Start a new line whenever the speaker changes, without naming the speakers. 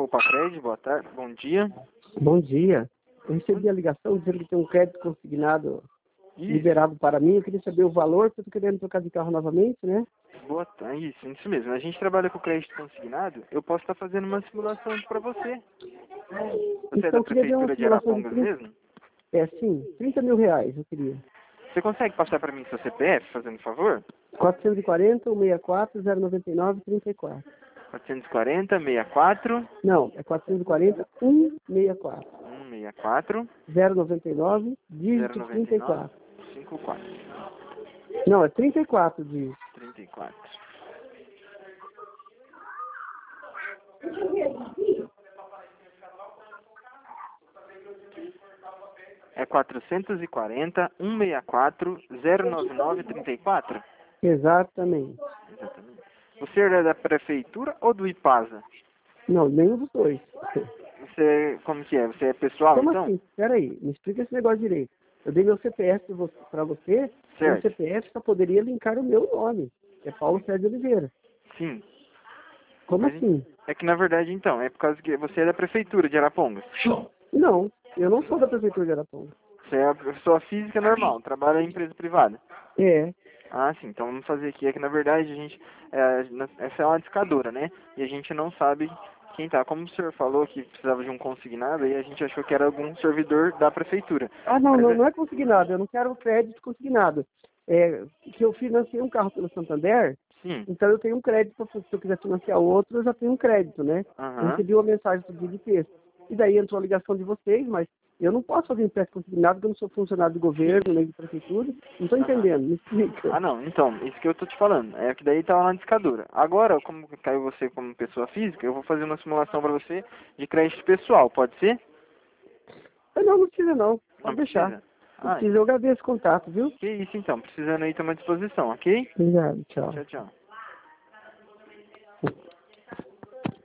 Poupa Crédito, boa tarde, bom dia.
Bom dia. Eu recebi a ligação dizendo que tem um crédito consignado
Isso,
liberado para mim. Eu queria saber o valor, porque eu estou querendo trocar de carro novamente, né?
boa tarde, isso mesmo. A gente trabalha com crédito consignado, eu posso estar fazendo uma simulação para você. Você é
Então,
da
eu queria ver uma
prefeitura de
simulação de
Arapongas
30,
mesmo?
sim, 30 mil reais, eu queria.
Você consegue passar para mim seu CPF, fazendo favor?
440, 164, 099, 34.
440 64
Não, é 440, 164.
164
099, dígito
099
34.
54
Não, é 34 dígitos.
34. É 440 164 099 34?
Exatamente.
Exatamente. Você é da prefeitura ou do IPASA?
Não, nenhum dos dois.
Você, como que é? Você é pessoal,
Como
então?
assim? Peraí, me explica esse negócio direito. Eu dei meu CPF para você, e o
Certo.
CPF só poderia linkar o meu nome, que é Paulo Sérgio Oliveira.
Sim.
Como
Mas
assim?
é que na verdade, então, é por causa que você é da prefeitura de Arapongas.
Não, eu não sou da Prefeitura de Araponga.
Você é uma pessoa física normal, trabalha em empresa privada.
É.
Ah, sim. Então vamos fazer aqui. É que na verdade a gente. Essa é uma discadora, né? E a gente não sabe quem tá. Como o senhor falou que precisava de um consignado, aí a gente achou que era algum servidor da prefeitura.
Ah, não,
Mas
não, não é consignado, eu não quero crédito consignado. É que eu financei um carro pelo Santander,
sim.
então eu tenho um crédito, se eu quiser financiar outro, eu já tenho um crédito, né? Eu
Aham.
recebi uma mensagem do dia de texto. E daí entrou a ligação de vocês, mas eu não posso fazer empréstimo consignado porque eu não sou funcionário do governo, nem de prefeitura. Não estou
Aham.
entendendo, me explica.
Ah, não. Então, isso que eu tô te falando. É que daí tava na discadora. Agora, como caiu você como pessoa física, eu vou fazer uma simulação para você de crédito pessoal. Pode ser?
Ah, não, não precisa não,
Não
pode deixar.
precisa?
Não
Ah,
precisa, eu agradeço o contato, viu?
que isso então. Precisando aí, tamo à disposição, ok?
Obrigado, tchau.
Tchau, tchau.